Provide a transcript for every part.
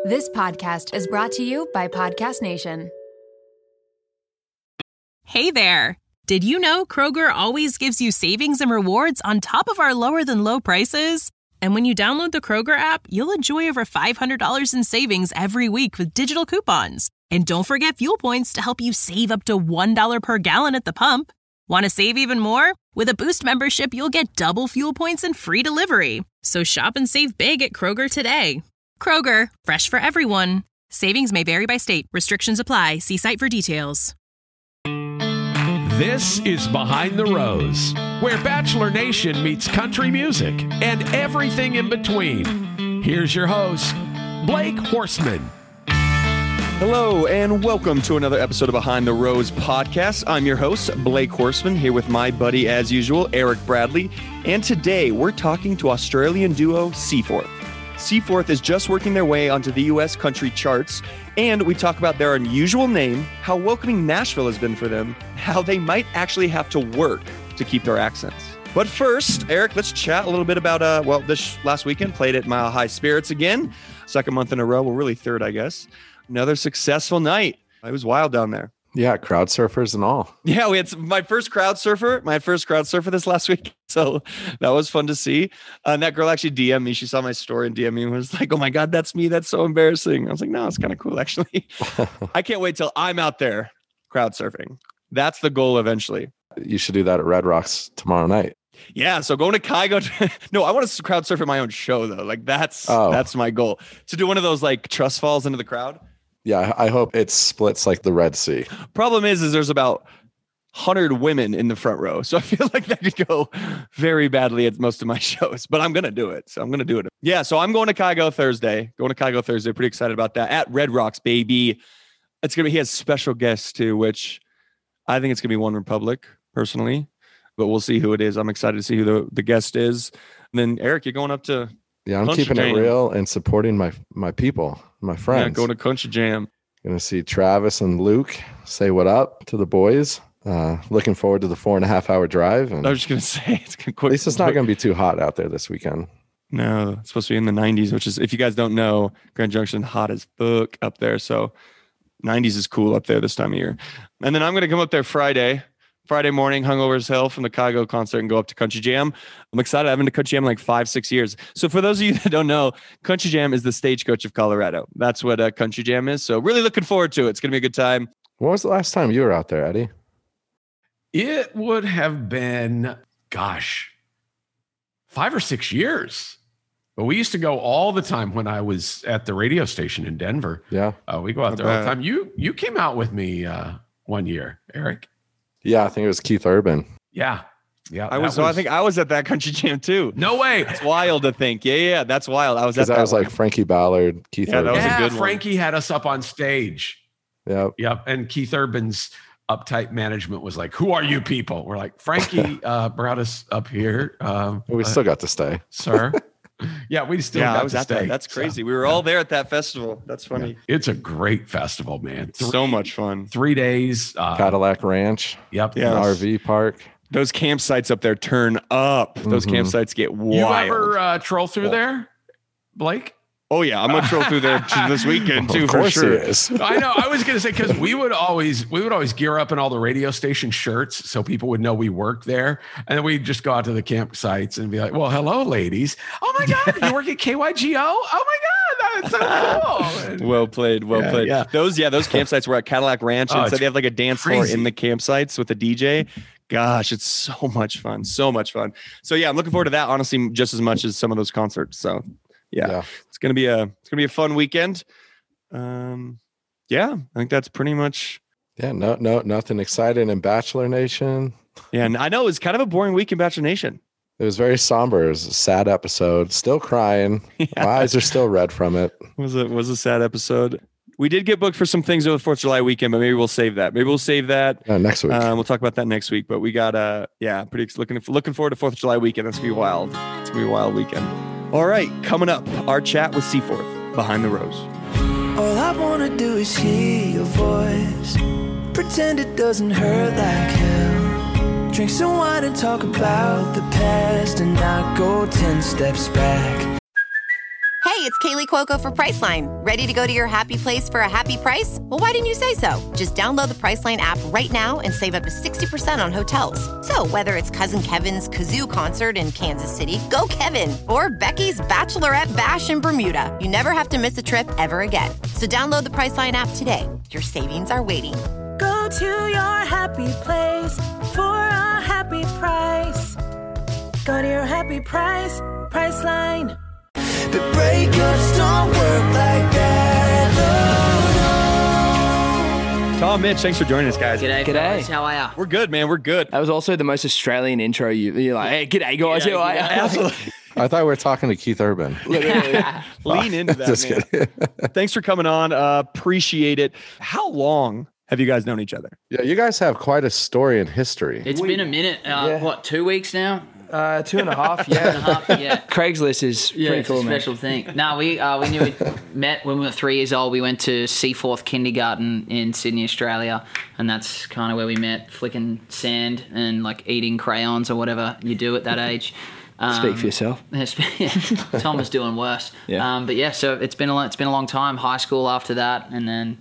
This podcast is brought to you by Podcast Nation. Hey there. Did you know Kroger always gives you savings and rewards on top of our lower than low prices? And when you download the Kroger app, you'll enjoy over $500 in savings every week with digital coupons. And don't forget fuel points to help you save up to $1 per gallon at the pump. Want to save even more? With a Boost membership, you'll get double fuel points and free delivery. So shop and save big at Kroger today. Kroger, fresh for everyone. Savings may vary by state. Restrictions apply. See site for details. This is Behind the Rose, where Bachelor Nation meets country music and everything in between. Here's your host, Blake Horstman. Hello, and welcome to another episode of Behind the Rose podcast. I'm your host, Blake Horstman, here with my buddy, as usual, Eric Bradley. And today, we're talking to Australian duo Seaforth. Seaforth is just working their way onto the U.S. country charts, and we talk about their unusual name, how welcoming Nashville has been for them, how they might actually have to work to keep their accents. But first, Eric, let's chat a little bit about, this last weekend, played at Mile High Spirits again. Second month in a row, well, really third, I guess. Another successful night. It was wild down there. Yeah, crowd surfers and all. Yeah, we had my first crowd surfer this last week. So that was fun to see. And that girl actually DM'd me. She saw my story and DM'd me and was like, oh my God, that's me. That's so embarrassing. I was like, no, it's kind of cool, actually. I can't wait till I'm out there crowd surfing. That's the goal eventually. You should do that at Red Rocks tomorrow night. Yeah, so going to Kygo. No, I want to crowd surf at my own show, though. Like, that's my goal. To do one of those, like, trust falls into the crowd. Yeah, I hope it splits like the Red Sea. Problem is there's about 100 women in the front row. So I feel like that could go very badly at most of my shows. But I'm going to do it. So I'm going to do it. Yeah, so I'm going to Kygo Thursday. Pretty excited about that. At Red Rocks, baby. He has special guests, too, which I think it's going to be One Republic, personally. But we'll see who it is. I'm excited to see who the guest is. And then, Eric, you're going up to... Yeah, I'm keeping it real and supporting my people, my friends. Yeah, going to Country Jam. Going to see Travis and Luke say what up to the boys. Looking forward to the 4.5 hour drive. And I was just going to say, at least it's not going to be too hot out there this weekend. No, it's supposed to be in the 90s, which is, if you guys don't know, Grand Junction, hot as fuck up there. So 90s is cool up there this time of year. And then I'm going to come up there Friday morning, hungover as hell from the Kygo concert and go up to Country Jam. I'm excited. I've been to Country Jam like 5-6 years. So for those of you that don't know, Country Jam is the Stagecoach of Colorado. That's what Country Jam is. So really looking forward to it. It's going to be a good time. When was the last time you were out there, Eddie? It would have been, 5 or 6 years. But we used to go all the time when I was at the radio station in Denver. Yeah. We go out there all the time. You came out with me one year, Eric. Yeah, I think it was Keith Urban. Yeah. I think I was at that Country Jam too. No way. It's wild to think. Yeah. That's wild. I was like Frankie Ballard, Keith Urban. That was a good one. Frankie had us up on stage. Yep. And Keith Urban's uptight management was like, who are you people? We're like, Frankie brought us up here. We still got to stay. Sir. Yeah, we still got to stay. That's crazy. We were all there at that festival. That's funny. Yeah. It's a great festival, man. So much fun. 3 days. Cadillac Ranch. Yep. Yeah. RV park. Those campsites up there turn up. Those campsites get wild. You ever troll through there, Blake? Oh yeah, I'm gonna troll through there this weekend too, for sure. I know. I was gonna say, because we would always gear up in all the radio station shirts so people would know we worked there, and then we'd just go out to the campsites and be like, "Well, hello, ladies. Oh my God, you work at KYGO? Oh my God, that's so cool." Well played. Yeah. Those campsites were at Cadillac Ranch, and so they have like a dance floor in the campsites with a DJ. Gosh, it's so much fun. So yeah, I'm looking forward to that, honestly, just as much as some of those concerts. So yeah. It's gonna be a fun weekend. I think that's pretty much. Yeah, nothing exciting in Bachelor Nation. Yeah, and I know it was kind of a boring week in Bachelor Nation. It was very somber. It was a sad episode. Still crying. Yeah. My eyes are still red from it. Was a sad episode. We did get booked for some things over the 4th of July weekend, but maybe we'll save that. Next week. We'll talk about that next week. But we got looking forward to 4th of July weekend. That's gonna be wild. It's gonna be a wild weekend. All right, coming up, our chat with Seaforth, Behind the Rose. All I wanna do is hear your voice. Pretend it doesn't hurt like hell. Drink some wine and talk about the past and not go 10 steps back. Hey, it's Kaylee Cuoco for Priceline. Ready to go to your happy place for a happy price? Well, why didn't you say so? Just download the Priceline app right now and save up to 60% on hotels. So whether it's Cousin Kevin's Kazoo Concert in Kansas City, go Kevin, or Becky's Bachelorette Bash in Bermuda, you never have to miss a trip ever again. So download the Priceline app today. Your savings are waiting. Go to your happy place for a happy price. Go to your happy price, Priceline. The breakups don't work like that. No, no. Tom, Mitch, thanks for joining us, guys. G'day. Fellas. How are ya? We're good, man. We're good. That was also the most Australian intro. You're like, hey, g'day, guys. How are ya? Absolutely. I thought we were talking to Keith Urban. Lean into that, Just man. kidding. Thanks for coming on. Appreciate it. How long have you guys known each other? Yeah, you guys have quite a story in history. It's been a minute. What, 2 weeks now? 2.5, yeah. 2.5, yeah. Craigslist is pretty It's cool, a man. special thing. No, we knew we met when we were 3 years old. We went to Seaforth Kindergarten in Sydney, Australia, and that's kind of where we met, flicking sand and like eating crayons or whatever you do at that age. Speak for yourself. Tom was doing worse. Yeah. But yeah, so it's been a long time. High school after that, and then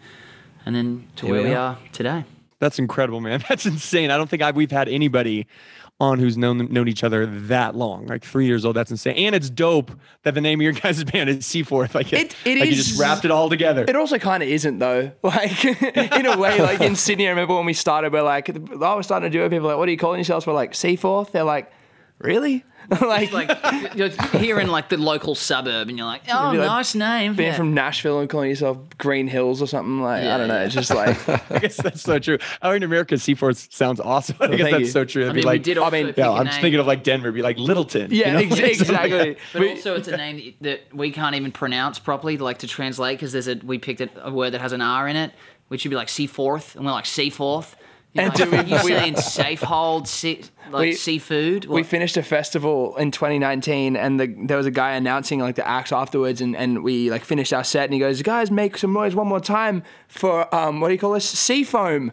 to where we are today. That's incredible, man. That's insane. I don't think we've had anybody on who's known each other that long, like 3 years old. That's insane. And it's dope that the name of your guys' band is Seaforth. Like It like is. you just wrapped it all together. It also kind of isn't, though. Like, in a way, like in Sydney, I remember when we started, we're like, I was starting to do it. People were like, what are you calling yourselves? We're like, Seaforth. They're like, really? Like you're here in like the local suburb, and you're like, oh, Maybe, like, nice name. being Yeah. from Nashville and calling yourself Green Hills or something. Like, I don't know. It's just like, I guess that's so true. Out in America, Seaforth sounds awesome. I guess thank that's you. so true. It'd I be mean, like, we did also pick yeah, a I'm just name. thinking of like Denver, it'd be like Littleton. yeah, you know? exactly. But also, it's a name that we can't even pronounce properly, like to translate, because we picked a word that has an R in it, which should be like Seaforth, and we're like Seaforth. And Like, do we- you saying safe hold, seafood? We finished a festival in 2019, and there was a guy announcing like the acts afterwards, and we like finished our set, and he goes, "Guys, make some noise one more time for what do you call this? Seafoam."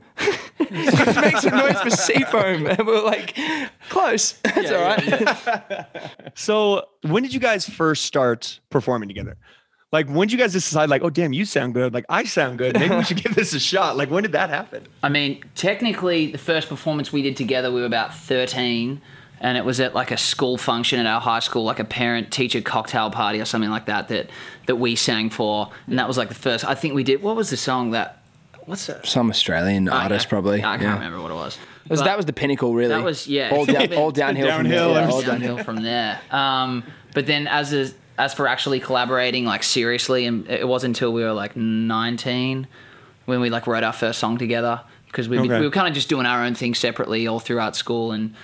Make some noise for Seafoam, and we were like, "Close, that's all right." So when did you guys first start performing together? Like, when did you guys decide, like, oh, damn, you sound good. Like, I sound good. Maybe we should give this a shot. Like, when did that happen? I mean, technically, the first performance we did together, we were about 13, and it was at like a school function at our high school, like a parent-teacher cocktail party or something like that we sang for, and that was like the first. I think we did. What was the song that? What's that? Some Australian artist, probably. I can't remember what it was. That was the pinnacle, really. That was all downhill from there. Downhill. Yeah, All downhill from there. But then as for actually collaborating like seriously, and it wasn't until we were like 19 when we like wrote our first song together, because we were kind of just doing our own thing separately all throughout school, and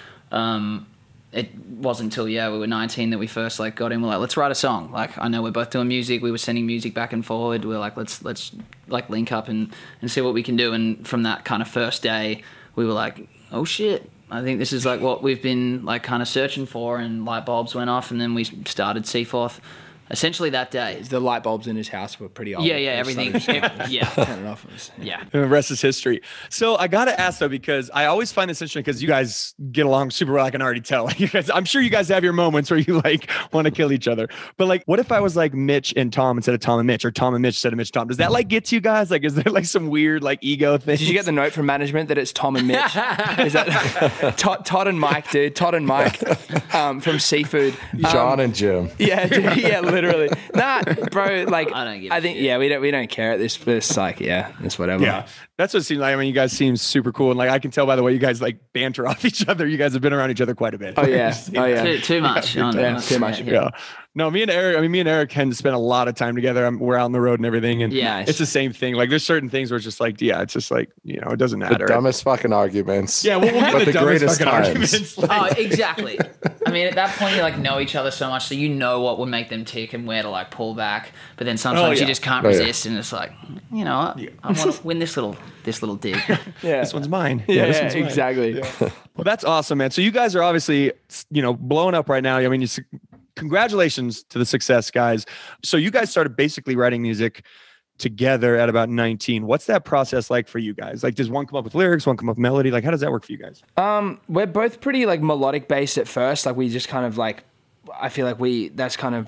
it wasn't until we were 19 that we first like got in. We're like, let's write a song. Like, I know we're both doing music. We were sending music back and forward. We're like, let's like link up and see what we can do. And from that kind of first day, we were like, oh shit, I think this is like what we've been like kind of searching for, and light bulbs went off, and then we started Seaforth essentially that day. The light bulbs in his house were pretty old. Yeah, everything. Turn it off. Yeah. And the rest is history. So I got to ask, though, because I always find this interesting, because you guys get along super well. I can already tell. Like, you guys, I'm sure you guys have your moments where you like want to kill each other. But like, what if I was like Mitch and Tom instead of Tom and Mitch, or Tom and Mitch instead of Mitch and Tom? Does that like get to you guys? Like, is there like some weird like ego thing? Did you get the note from management that it's Tom and Mitch? Is that Todd and Mike, dude? Todd and Mike from Seafood. John and Jim. Yeah, dude, yeah, literally. Nah, bro. Like, I don't give a I think, shit. we don't care at this. Like, yeah, it's whatever. Yeah, that's what it seems like. I mean, you guys seem super cool, and like I can tell by the way you guys like banter off each other. You guys have been around each other quite a bit. Oh yeah. Oh yeah. Too much. Yeah, too much. Yeah. No, me and Eric can spend a lot of time together. We're out on the road and everything, and Yeah. it's the same thing. Like, there's certain things where it's just like, yeah, it's just like, you know, it doesn't The matter. dumbest fucking arguments. Yeah, we'll get but the the dumbest greatest fucking times. arguments. Like, Oh, exactly. I mean, at that point, you like know each other so much, so you know what would make them tick and where to like pull back. But then sometimes yeah. you just can't Oh, yeah. resist, and it's like, you know, I want to win this little dig. Yeah. this one's mine. Yeah, this one's mine. exactly. Well, that's awesome, man. So you guys are obviously, you know, blowing up right now. I mean, congratulations to the success, guys. So you guys started basically writing music together at about 19. What's that process like for you guys? Like, does one come up with lyrics, one come up with melody? Like, how does that work for you guys? We're both pretty like melodic based at first. Like, we just kind of like, I feel like that's kind of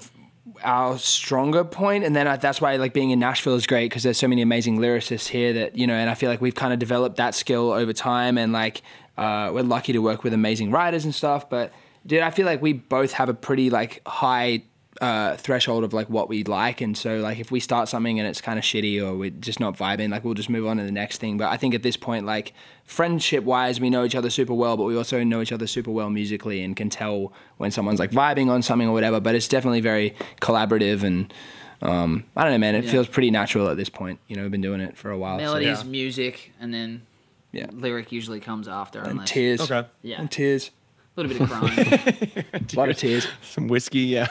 our stronger point, and then that's why like being in Nashville is great because there's so many amazing lyricists here that and I feel like we've kind of developed that skill over time, and like we're lucky to work with amazing writers and stuff. But dude, I feel like we both have a pretty like high threshold of like what we like, and so like if we start something and it's kind of shitty or we're just not vibing, like we'll just move on to the next thing. But I think at this point, like friendship wise, we know each other super well, but we also know each other super well musically and can tell when someone's like vibing on something or whatever. But it's definitely very collaborative, and I don't know, man, it feels pretty natural at this point. We've been doing it for a while. Melodies, music, and then lyric usually comes after. And tears. Okay. Yeah. And tears. A little bit of crying. A lot of tears. Some whiskey, yeah.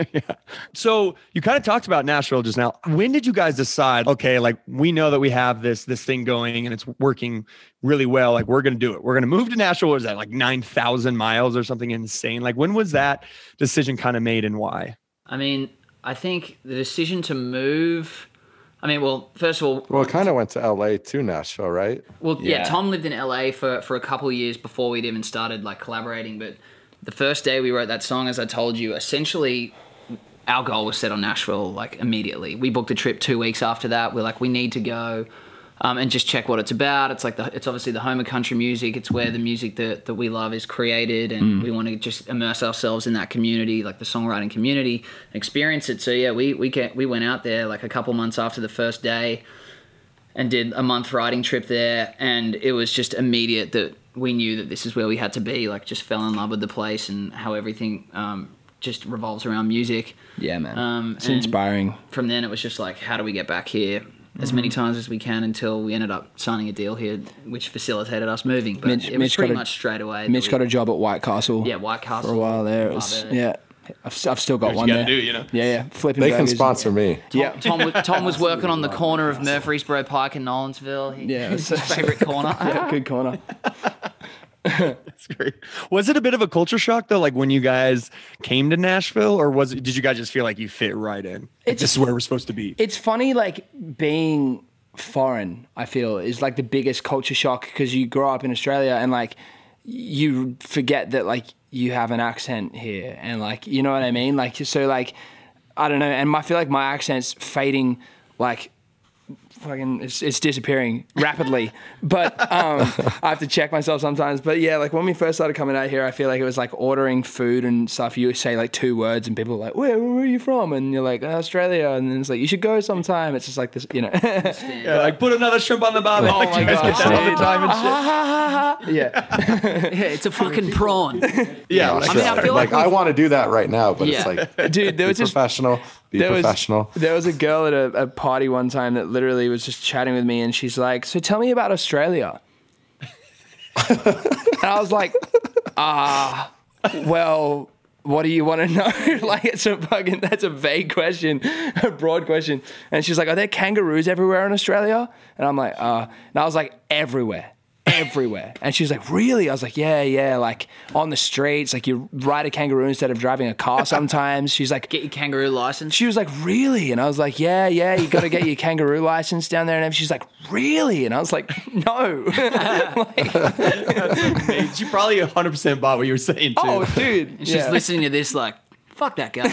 So you kind of talked about Nashville just now. When did you guys decide, okay, like we know that we have this thing going and it's working really well, like we're going to do it. We're going to move to Nashville. Was that like 9,000 miles or something insane? Like when was that decision kind of made and why? I mean, I think the decision to move... well, first of all... Well, it kind of went to LA to Nashville, right? Well, yeah, Tom lived in LA for a couple of years before we'd even started like collaborating. But the first day we wrote that song, as I told you, essentially our goal was set on Nashville like immediately. We booked a trip 2 weeks after that. We're like, we need to go and just check what it's about. It's like it's obviously the home of country music. It's where the music that we love is created, and we want to just immerse ourselves in that community, like the songwriting community, experience it. So yeah, we went out there like a couple months after the first day and did a month riding trip there, and it was just immediate that we knew that this is where we had to be. Like just fell in love with the place and how everything just revolves around music. Yeah, man. It's inspiring. From then it was just like, how do we get back here as many times as we can until we ended up signing a deal here, which facilitated us moving. But it was pretty much straight away. Mitch got a job at White Castle. Yeah, White Castle. For a while there. It was, I've still got one there. Yeah, flipping. They can sponsor me. Tom was working on the corner of Murfreesboro Pike and Nolensville. It's his favorite corner. Yeah, good corner. That's great. Was it a bit of a culture shock though, like when you guys came to Nashville, or did you guys just feel like you fit right in? This is where we're supposed to be. It's funny, like being foreign, I feel, is like the biggest culture shock because you grow up in Australia and like you forget that like you have an accent here and like, you know what I mean? Like, so like, I don't know. And I feel like my accent's fading, like fucking, it's disappearing rapidly, but I have to check myself sometimes. But yeah, like when we first started coming out here, I feel like it was like ordering food and stuff. You say like 2 words and people are like, where are you from? And you're like, Australia. And then it's like, you should go sometime. It's just like this, Yeah, like put another shrimp on the barbie. Oh like, my God, get that all the time and shit. Yeah, it's a fucking prawn. Yeah, I feel like I want to do that right now, but it's like, dude, there was professional. There was a girl at a party one time that literally was just chatting with me, and she's like, so tell me about Australia. And I was like, well, what do you want to know? Like, that's a vague question, a broad question. And she's like, are there kangaroos everywhere in Australia? And I'm like, and I was like, everywhere. And she was like, really? I was like, yeah, like on the streets, like you ride a kangaroo instead of driving a car sometimes. She's like, get your kangaroo license. She was like, really? And I was like, yeah, you got to get your kangaroo license down there. And she's like, really? And I was like, no. She probably 100% bought what you were saying too. Oh, dude. And she's listening to this like, fuck that guy.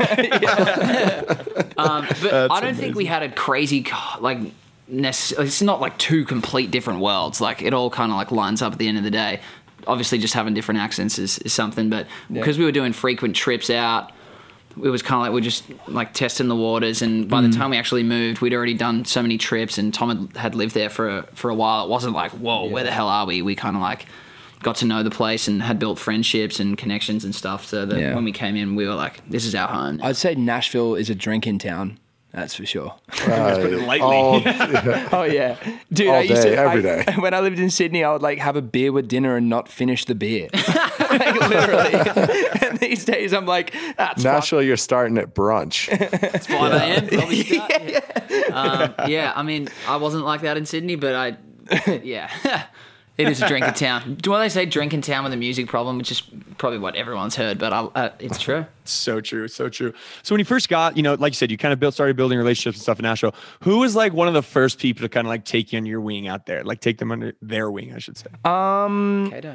But I don't think we had a crazy, like, it's not like 2 complete different worlds. Like it all kind of like lines up at the end of the day. Obviously just having different accents is something, but because we were doing frequent trips out, it was kind of like we're just like testing the waters. And by the time we actually moved, we'd already done so many trips, and Tom had lived there for a while. It wasn't like, whoa, where the hell are we? We kind of like got to know the place and had built friendships and connections and stuff, so that when we came in, we were like, this is our home. I'd say Nashville is a drinking town. That's for sure. Let's put it lightly. Oh yeah, dude. Every day. When I lived in Sydney, I would like have a beer with dinner and not finish the beer, like literally. And these days, I'm like, that's Nashville. You're starting at brunch. It's 5 a.m. Probably start. Yeah. I mean, I wasn't like that in Sydney, but it is a drinking town. Do they say drinking town with a music problem, which is probably what everyone's heard, but it's true. So true. So when you first got, like you said, you kind of started building relationships and stuff in Nashville. Who was like one of the first people to kind of like take you under your wing out there, like take them under their wing, I should say? Kato.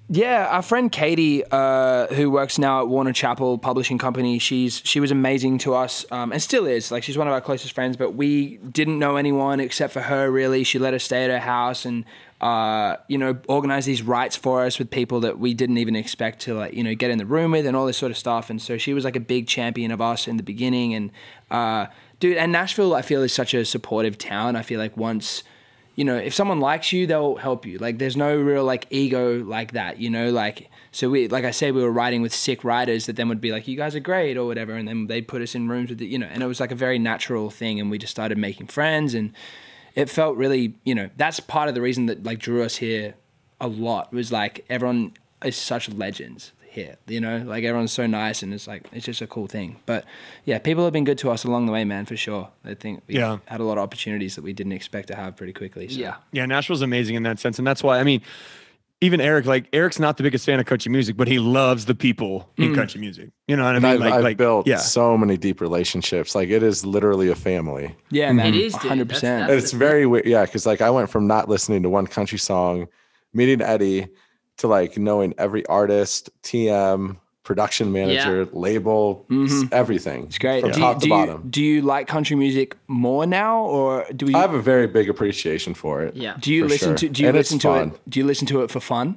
Yeah, our friend Katie, who works now at Warner Chappell Publishing Company, she was amazing to us, and still is. Like, she's one of our closest friends, but we didn't know anyone except for her, really. She let us stay at her house and, organize these rights for us with people that we didn't even expect to, like, get in the room with and all this sort of stuff. And so she was like a big champion of us in the beginning. And, dude, and Nashville, I feel, is such a supportive town. I feel like once... if someone likes you, they'll help you. Like, there's no real, like, ego like that, Like, so we were writing with sick writers that then would be like, you guys are great or whatever. And then they'd put us in rooms with and it was like a very natural thing. And we just started making friends. And it felt really, that's part of the reason that, like, drew us here a lot was, like, everyone is such legends here, like everyone's so nice and it's just a cool thing. But yeah, people have been good to us along the way, man, for sure. I think we had a lot of opportunities that we didn't expect to have pretty quickly. So. Yeah, Nashville's amazing in that sense. And that's why, I mean, even Eric's not the biggest fan of country music, but he loves the people in country music. You know what I mean? I've built so many deep relationships. Like, it is literally a family. Yeah, man. It is, 100%. It's very weird. Yeah, because like I went from not listening to one country song, meeting Eddie, to like knowing every artist, TM, production manager, label, everything. It's great. From top to bottom. Do you like country music more now, or do we? I have a very big appreciation for it. Yeah. Do you listen to? Do you listen to it? Do you listen to it for fun?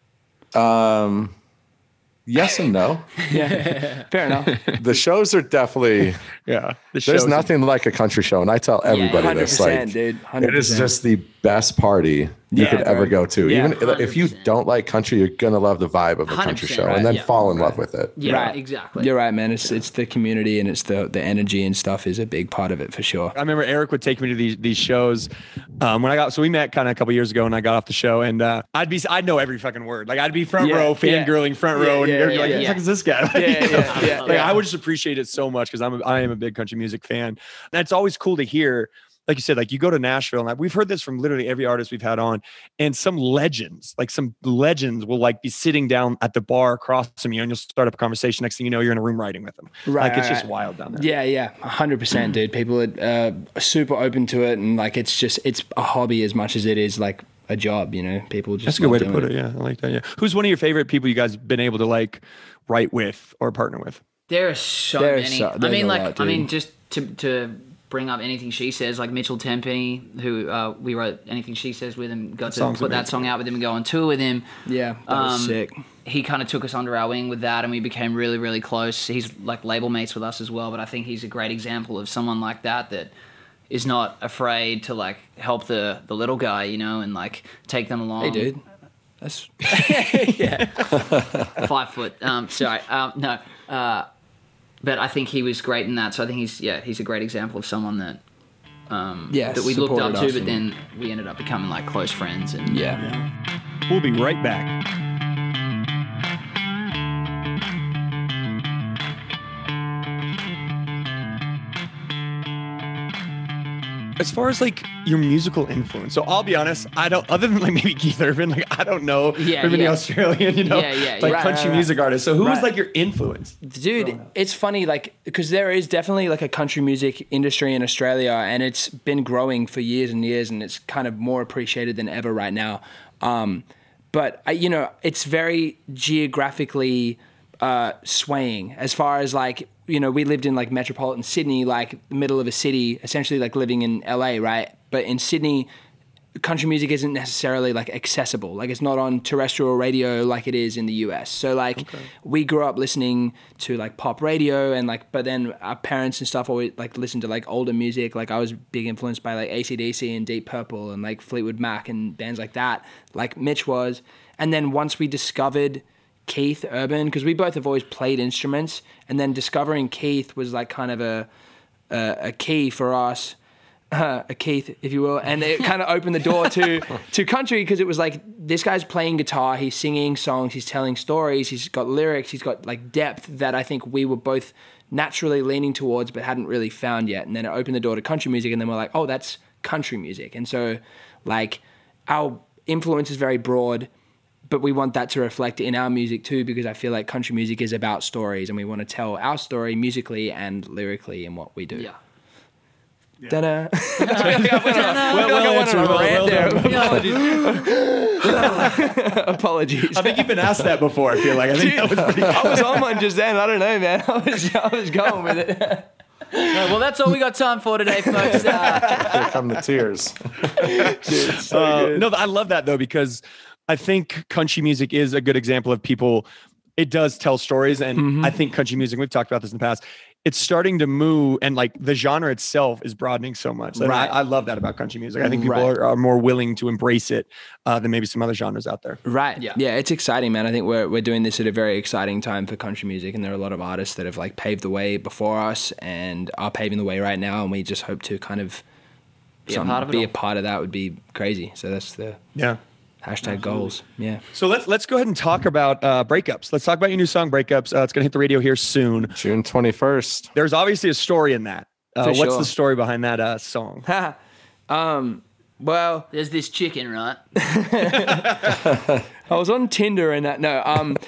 Yes and no. Yeah, fair enough. The shows are definitely there's nothing like a country show, and I tell everybody this. Like, dude, 100%. It is just the best party you could ever go to. Yeah, even if you don't like country, you're gonna love the vibe of a country show, and then fall in love with it. Yeah, right. Exactly. You're right, man. It's the community and it's the energy and stuff is a big part of it for sure. I remember Eric would take me to these shows we met kind of a couple years ago, and I got off the show, and I'd know every fucking word. Like, I'd be front row, fangirling front row, and Eric like, who the fuck is this guy? I would just appreciate it so much because I am a big country music fan, and it's always cool to hear. Like you said, like you go to Nashville, and we've heard this from literally every artist we've had on, and some legends will like be sitting down at the bar across from you, and you'll start up a conversation. Next thing you know, you're in a room writing with them. Right, like, it's just wild down there. Yeah, 100%, dude. People are super open to it, and like it's a hobby as much as it is like a job. People just. That's a good way to put it. Yeah, I like that. Yeah. Who's one of your favorite people you guys been able to like write with or partner with? There are so many. Just to bring up Anything She Says, like Mitchell Tenpenny, who we wrote Anything She Says with and got to put that song out with him and go on tour with him. Yeah, that was sick. He kind of took us under our wing with that, and we became really, really close. He's like label mates with us as well, but I think he's a great example of someone like that is not afraid to like help the little guy, and like take them along. Hey, dude. That's 5 foot. No. But I think he was great in that. So I think he's a great example of someone that we looked up to, but then we ended up becoming like close friends. And We'll be right back. As far as like your musical influence, so I'll be honest, I don't, other than like maybe Keith Urban, like I don't know many Australian, country music artists. So who was like your influence? Dude, it's funny, like, because there is definitely like a country music industry in Australia, and it's been growing for years and years, and it's kind of more appreciated than ever right now. But it's very geographically swaying as far as like, we lived in like metropolitan Sydney, like the middle of a city, essentially like living in LA, right? But in Sydney, country music isn't necessarily like accessible. Like, it's not on terrestrial radio like it is in the US. So like we grew up listening to like pop radio, and like, but then our parents and stuff always like listened to like older music. Like, I was big influenced by like AC/DC and Deep Purple and like Fleetwood Mac and bands like that, like Mitch was. And then once we discovered Keith Urban, because we both have always played instruments, and then discovering Keith was like kind of a key for us, a Keith, if you will, and it kind of opened the door to country, because it was like, this guy's playing guitar, he's singing songs, he's telling stories, he's got lyrics, he's got like depth that I think we were both naturally leaning towards but hadn't really found yet. And then it opened the door to country music, and then we're like, oh, that's country music. And so like our influence is very broad, but we want that to reflect in our music too, because I feel like country music is about stories, and we want to tell our story musically and lyrically in what we do. Da-da. I feel like I went on a rant there. Apologies. I think you've been asked that before. I feel like that was pretty. I was on one just then. I don't know, man. I was going with it. Well, that's all we got time for today, folks. Here come the tears. Dude, so good. No, I love that though, because I think country music is a good example of people. It does tell stories, and I think country music, we've talked about this in the past, it's starting to move, and like the genre itself is broadening so much. And Right. I love that about country music. I think people are more willing to embrace it than maybe some other genres out there. Right. Yeah. It's exciting, man. I think we're doing this at a very exciting time for country music, and there are a lot of artists that have like paved the way before us and are paving the way right now, and we just hope to kind of be a part of that would be crazy. So that's the hashtag goals. Yeah. So let's go ahead and talk about breakups. Let's talk about your new song, Breakups. It's going to hit the radio here soon. June 21st. There's obviously a story in that. What's sure. the story behind that song? Well, There's this chicken, right? I was on Tinder and that. No,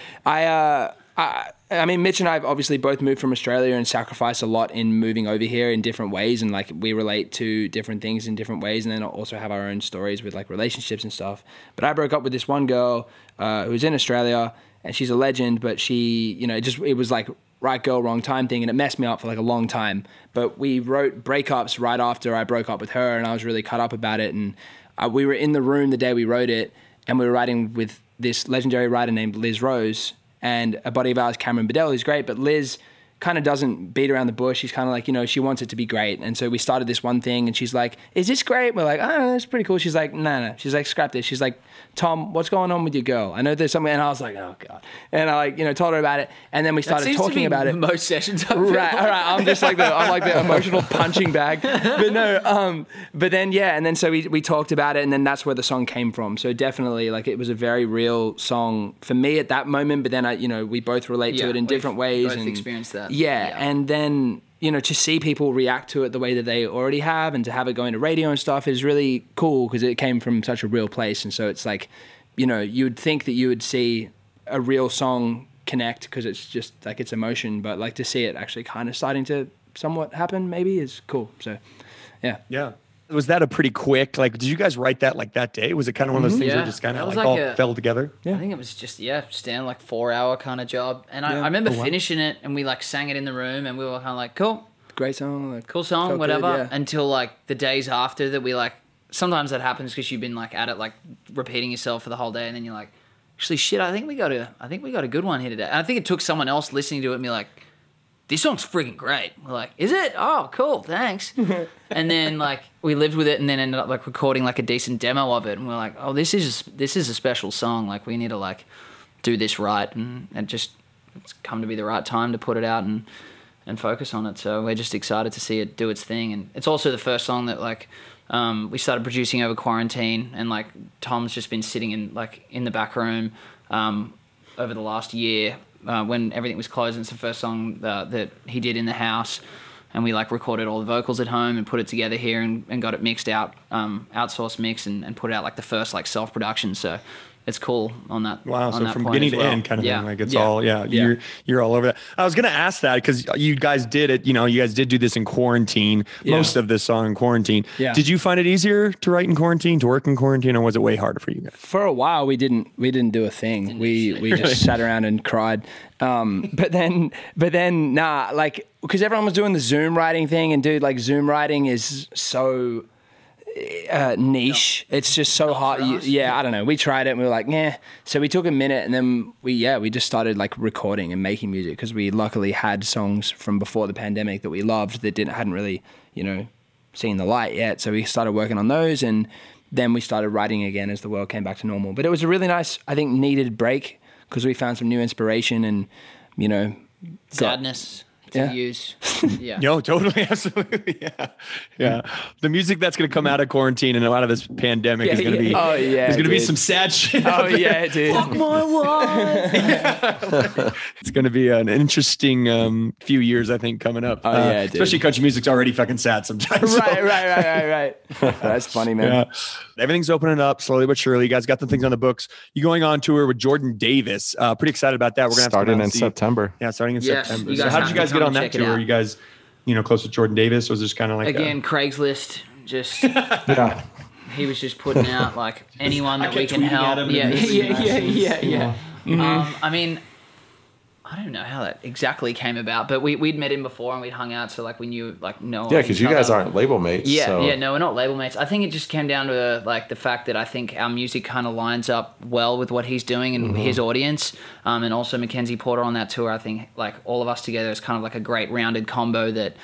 I mean, Mitch and I have obviously both moved from Australia and sacrificed a lot in moving over here in different ways. And like we relate to different things in different ways, and then also have our own stories with like relationships and stuff. But I broke up with this one girl who was in Australia, and she's a legend, but she, it was like right girl, wrong time thing. And it messed me up for like a long time. But we wrote breakups right after I broke up with her, and I was really cut up about it. And we were in the room the day we wrote it, and we were writing with this legendary writer named Liz Rose, and a buddy of ours, Cameron Bedell, who's great, but Liz kind of doesn't beat around the bush. She's kind of like, she wants it to be great. And so we started this one thing, and she's like, is this great? We're like, oh, that's pretty cool. She's like, no. She's like, scrap this. She's like, Tom, what's going on with your girl? I know there's something. And I was like, oh, God. And I told her about it. And then we started talking about it. Most sessions. Right. All right. I'm just like the emotional punching bag. But no, but then, yeah. And then so we talked about it, and then that's where the song came from. So definitely, like, it was a very real song for me at that moment. But then we both relate to it in different ways. Both and experienced that. Yeah. And then, to see people react to it the way that they already have, and to have it go into radio and stuff is really cool, because it came from such a real place. And so it's like, you would think that you would see a real song connect, because it's just like it's emotion, but like to see it actually kind of starting to somewhat happen maybe is cool. So yeah. Yeah. Was that a pretty quick, like, did you guys write that like that day? Was it kind of one of those things where just kind of like all fell together? I think it was just, standard like 4-hour kind of job. And I remember finishing it, and we like sang it in the room, and we were kind of like, cool. Great song. Like, cool song, whatever. Good, until like the days after that, we like, sometimes that happens because you've been like at it, like repeating yourself for the whole day. And then you're like, actually shit, I think we got a good one here today. And I think it took someone else listening to it and be like, this song's freaking great. We're like, is it? Oh, cool, thanks. And then like we lived with it, and then ended up like recording like a decent demo of it. And we're like, oh, this is a special song. Like we need to like do this right, and it's come to be the right time to put it out and focus on it. So we're just excited to see it do its thing. And it's also the first song that like we started producing over quarantine, and like Tom's just been sitting in the back room over the last year. When everything was closed. It's the first song that he did in the house, and we like recorded all the vocals at home and put it together here and got it mixed out, outsourced mix, and put it out like the first like self-production. So it's cool on that. Wow. On So that from point beginning as to well. end kind of thing. Like it's all, you're all over that. I was going to ask that because you guys did it, you guys did do this in quarantine, most of this song in quarantine. Yeah. Did you find it easier to write in quarantine, to work in quarantine, or was it way harder for you guys? For a while, we didn't do a thing. We just sat around and cried. But then nah, like, because everyone was doing the Zoom writing thing, and dude, like Zoom writing is so niche. It's just so hard. I don't know. We tried it and we were like, yeah. So we took a minute, and then we just started like recording and making music, because we luckily had songs from before the pandemic that we loved that hadn't really, seen the light yet. So we started working on those, and then we started writing again as the world came back to normal. But it was a really nice, I think, needed break, because we found some new inspiration and, sadness. Use. Yeah. No, totally. Absolutely. Yeah. Yeah. The music that's going to come out of quarantine and out of this pandemic is going to be, there's going to be some sad shit. Oh yeah, dude. Fuck my wife. It's going to be an interesting few years, I think, coming up. Oh yeah, dude. Especially country music's already fucking sad sometimes. Right. That's funny, man. Yeah. Everything's opening up slowly but surely. You guys got the things on the books. You're going on tour with Jordan Davis. Pretty excited about that. We're going to starting in September. Yeah, starting in Yes, September. you So guys how have did you to guys get come on that check it tour? out. You guys close to Jordan Davis? Or was it just kind of like again Craigslist? Just Yeah. he was just putting out like anyone that we can tweeting help. at him Yeah. and I mean, I don't know how that exactly came about, but we'd met him before and we'd hung out, so like we knew like no. Yeah, because you guys aren't label mates. Yeah, so. no, we're not label mates. I think it just came down to like the fact that I think our music kind of lines up well with what he's doing and his audience, and also Mackenzie Porter on that tour. I think like all of us together is kind of like a great rounded combo that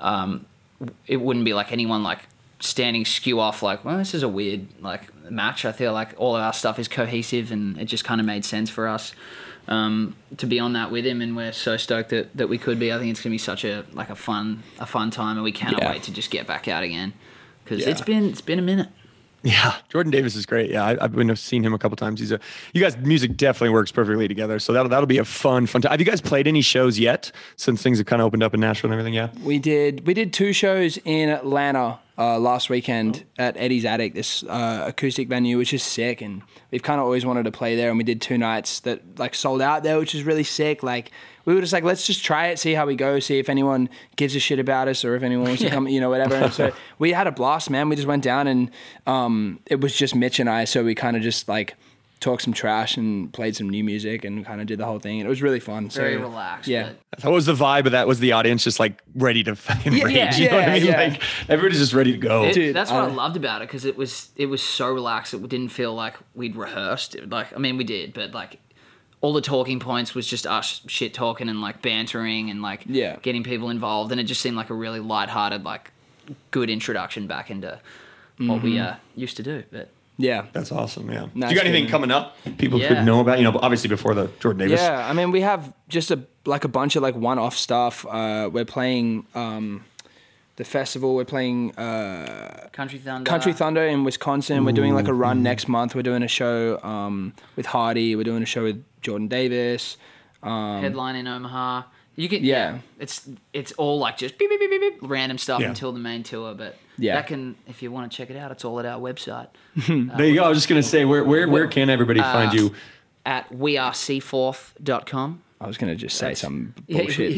it wouldn't be like anyone like standing skew off like, well, this is a weird like match. I feel like all of our stuff is cohesive and it just kind of made sense for us to be on that with him, and we're so stoked that we could be. I think it's gonna be such a fun time, and we cannot wait to just get back out again because it's been a minute. Yeah, Jordan Davis is great. Yeah, I've seen him a couple times. You guys' music definitely works perfectly together. So that'll be a fun time. Have you guys played any shows yet since things have kind of opened up in Nashville and everything? Yeah, we did 2 shows in Atlanta last weekend at Eddie's Attic, this acoustic venue, which is sick, and we've kind of always wanted to play there. And we did 2 nights that like sold out there, which is really sick. Like we were just like, let's just try it, see how we go, see if anyone gives a shit about us or if anyone wants to come, whatever. And so we had a blast, man. We just went down and it was just Mitch and I, so we kind of just like talked some trash and played some new music and kind of did the whole thing. And it was really fun. Very relaxed. Yeah. That was the vibe, but that was the audience just like ready to fucking rage. You know what I mean? Yeah. Like everybody's just ready to go. Dude, that's what I loved about it, because it was so relaxed. It didn't feel like we'd rehearsed. Like, I mean, we did, but like all the talking points was just us shit talking and like bantering and like getting people involved. And it just seemed like a really lighthearted, like good introduction back into what we used to do. But yeah, that's awesome. Yeah. Nice. Do you got anything coming up people could know about? Obviously before the Jordan Davis. Yeah, I mean, we have just a bunch of like one-off stuff. We're playing the festival. We're playing Country Thunder in Wisconsin. We're doing like a run next month. We're doing a show with Hardy. We're doing a show with Jordan Davis. Headline in Omaha. You can it's all like just beep, beep, beep, beep, beep, random stuff until the main tour, but that can, if you want to check it out, it's all at our website. There you go. I was just gonna say where can everybody find you? At weareseaforth.com. I was going to just say some bullshit.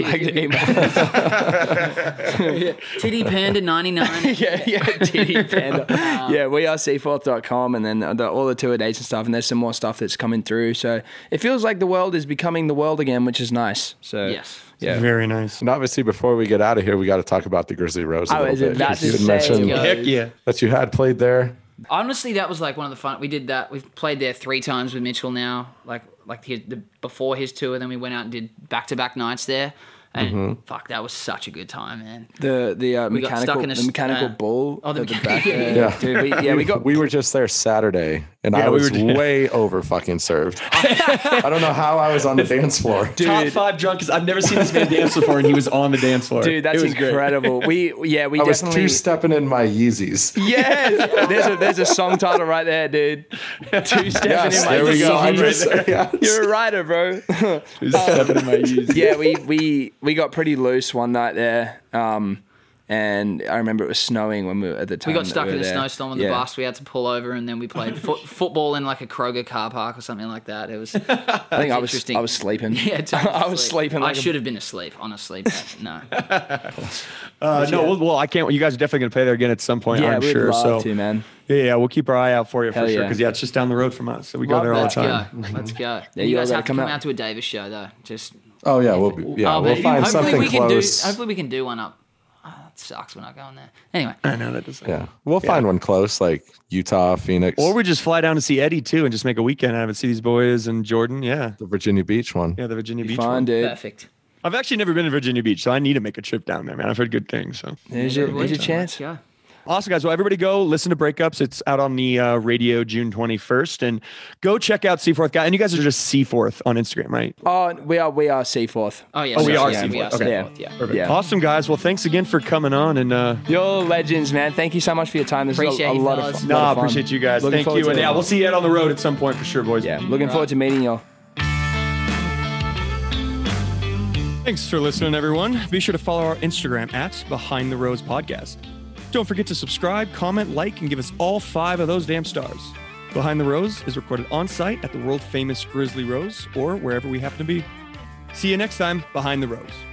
Titty Panda 99. Titty Panda. weareseaforth.com, and then all the tour dates and stuff, and there's some more stuff that's coming through. So it feels like the world is becoming the world again, which is nice. So yes. Yeah. Very nice. And obviously, before we get out of here, we got to talk about the Grizzly Rose a little bit. You had mentioned that you had played there. Honestly, that was like one of the fun. We did that. We've played there 3 times with Mitchell now. Like before his tour, then we went out and did back-to-back nights there. And fuck, that was such a good time, man. The mechanical bull. Oh, the back. Dude, we were just there Saturday, and I was way over fucking served. I don't know how I was on the dance floor. Dude, top 5 drunk, because I've never seen this man dance before, and he was on the dance floor. Dude, that's incredible. I was 2-stepping in my Yeezys. Yes, there's a song title right there, dude. 2-stepping in my Yeezys. You're a writer, bro. 2-stepping in my Yeezys. Yeah, we got pretty loose one night there, and I remember it was snowing when we were at the time. We got stuck in a snowstorm on the bus. We had to pull over, and then we played football in like a Kroger car park or something like that. It was. I think I was sleeping. Yeah, I was sleeping. I should have been asleep, honestly. But no. Well, I can't. You guys are definitely gonna play there again at some point. I'm sure. We'd love to, man. Yeah, we'll keep our eye out for you for sure. Because it's just down the road from us, so we go there all the time. Let's go. Yeah, you guys have to come out to a Davis show though. Just. Oh yeah, we'll find something close. Hopefully we can do one up. Oh, that sucks. We're not going there. Anyway, I know that doesn't. Yeah, we'll find one close, like Utah, Phoenix, or we just fly down to see Eddie too, and just make a weekend out of it. See these boys and Jordan. Yeah, the Virginia Beach one. Yeah, the Virginia Beach one. Dude. Perfect. I've actually never been to Virginia Beach, so I need to make a trip down there, man. I've heard good things. So there's your chance. Yeah. Awesome, guys. Well, everybody go listen to Breakups. It's out on the radio June 21st. And go check out Seaforth Guy. And you guys are just Seaforth on Instagram, right? Oh, we are Seaforth. Oh, yeah. We are Seaforth. We are Seaforth. Yeah. Perfect. Yeah. Awesome, guys. Well, thanks again for coming on. And you're legends, man. Thank you so much for your time. This is a lot of fun. No, appreciate you guys. Thank you. And we'll see you out on the road at some point for sure, boys. Yeah, looking forward to meeting y'all. Thanks for listening, everyone. Be sure to follow our Instagram at Behind the Rose Podcast. Don't forget to subscribe, comment, like, and give us all 5 of those damn stars. Behind the Rose is recorded on site at the world famous Grizzly Rose or wherever we happen to be. See you next time, Behind the Rose.